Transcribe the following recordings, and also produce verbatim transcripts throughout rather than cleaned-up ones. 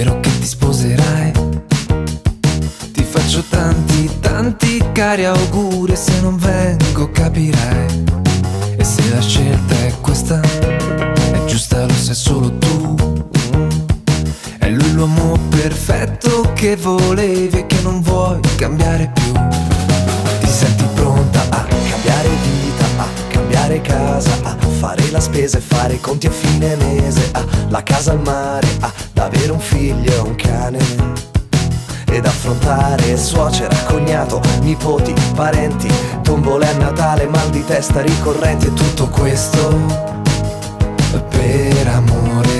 vero che ti sposerai? Ti faccio tanti, tanti cari auguri, e se non vengo capirai. E se la scelta è questa, è giusta, lo sai solo tu. È lui l'uomo perfetto che volevi e che non vuoi cambiare più. Ti senti pronta a cambiare vita, a cambiare casa, a fare la spesa e fare i conti a fine mese, a la casa al mare, ad avere un figlio e un cane, ed affrontare suocera, cognato, nipoti, parenti, tombole a Natale, mal di testa ricorrenti, e tutto questo per amore.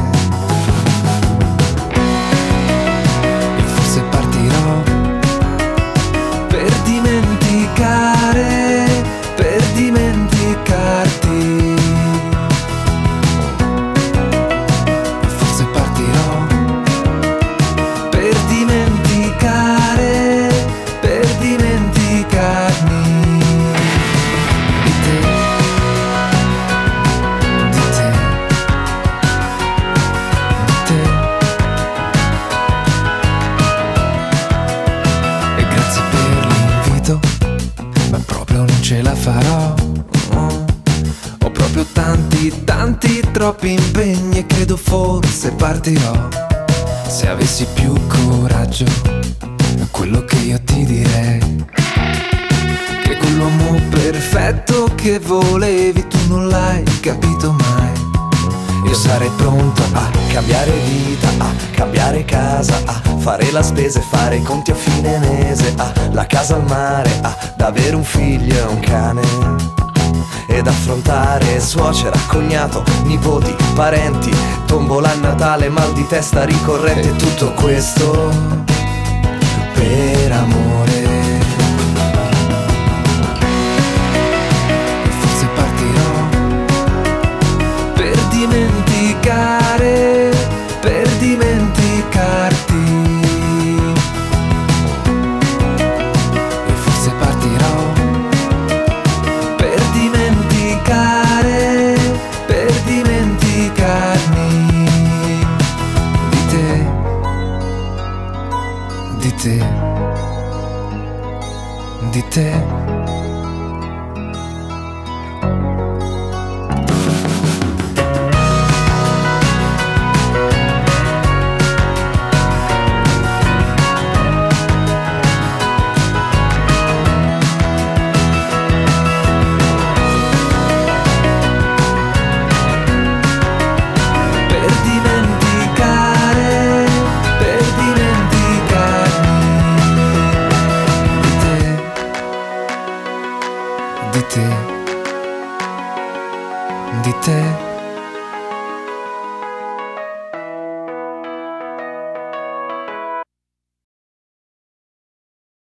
E forse partirò per dimenticare, per dimenticarti. E forse partirò per dimenticare, per dimenticarmi di te, di te, di te. E grazie per l'invito, ma proprio non ce la farò. Ho proprio tanti, tanti, troppi impegni e credo forse partirò. Se avessi più coraggio, quello che io ti direi, che quell'uomo perfetto che volevi tu non l'hai capito mai. Io sarei pronto a cambiare vita, a cambiare casa, a fare la spesa e fare i conti a fine mese, a la casa al mare, ad avere un figlio e un cane, ed affrontare suocera, cognato, nipoti, parenti, tombola a Natale, mal di testa ricorrente, e tutto questo per amore. E forse partirò per dimenticare, per dimenticarti. E forse partirò per dimenticare, per dimenticarmi di te, di te, di te. Di te, di te.